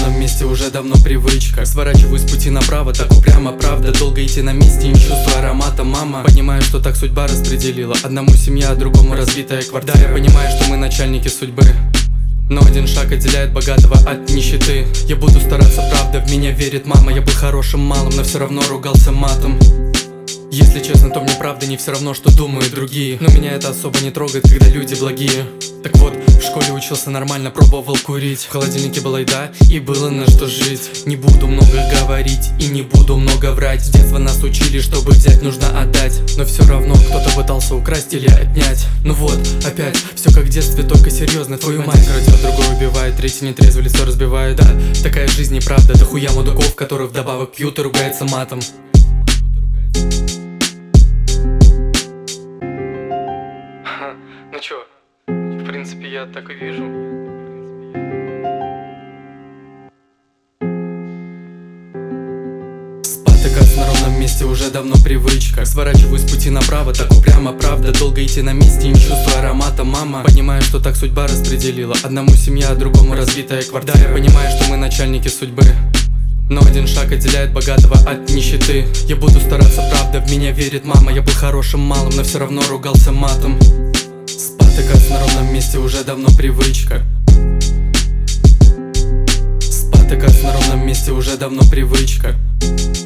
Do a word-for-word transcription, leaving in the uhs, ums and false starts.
ровном месте уже давно привычка. Сворачиваю с пути направо, так упрямо, правда. Долго идти на месте, не чувствую аромата, мама. Понимаю, что так судьба распределила. Одному семья, а другому разбитая квартира. Да, я понимаю, что мы начальники судьбы, но один шаг отделяет богатого от нищеты. Я буду стараться, правда, в меня верит мама. Я был хорошим малым, но все равно ругался матом. Если честно, то мне правда не все равно, что думают другие, но меня это особо не трогает, когда люди благие. Так вот, в школе учился нормально, пробовал курить. В холодильнике была еда и было на что жить. Не буду много говорить и не буду много врать. С детства нас учили, чтобы взять, нужно отдать. Но все равно кто-то пытался украсть или отнять. Ну вот, опять, все как в детстве, только серьезно. Твою мать крадет, другой убивает, третий нетрезвый лицо разбивает. Да, такая жизнь неправда, дохуя мудаков, которые вдобавок пьют и ругаются матом. Ну чё, в принципе, я так и вижу. Спотыкаться на ровном месте уже давно привычка. Сворачиваю с пути направо, так упрямо, правда. Долго идти на месте, не чувствую аромата, мама. Понимаю, что так судьба распределила. Одному семья, а другому разбитая квартира. Да, я понимаю, что мы начальники судьбы, но один шаг отделяет богатого от нищеты. Я буду стараться, правда, в меня верит мама. Я был хорошим малым, но все равно ругался матом. Спотыкаться на ровном месте уже давно привычка. Спотыкаться на ровном месте уже давно привычка.